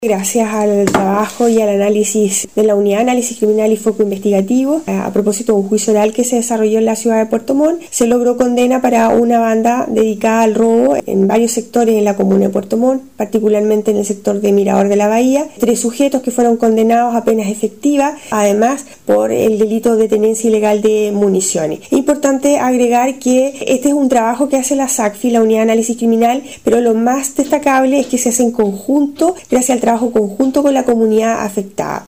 Gracias al trabajo y al análisis de la Unidad de Análisis Criminal y Foco Investigativo, a propósito de un juicio oral que se desarrolló en la ciudad de Puerto Montt, se logró condena para una banda dedicada al robo en varios sectores en la comuna de Puerto Montt, particularmente en el sector de Mirador de la Bahía. 3 sujetos que fueron condenados a penas efectivas, además por el delito de tenencia ilegal de municiones. Es importante agregar que este es un trabajo que hace la SACFI, la Unidad de Análisis Criminal, pero lo más destacable es que se hace en conjunto, gracias al trabajo conjunto con la comunidad afectada.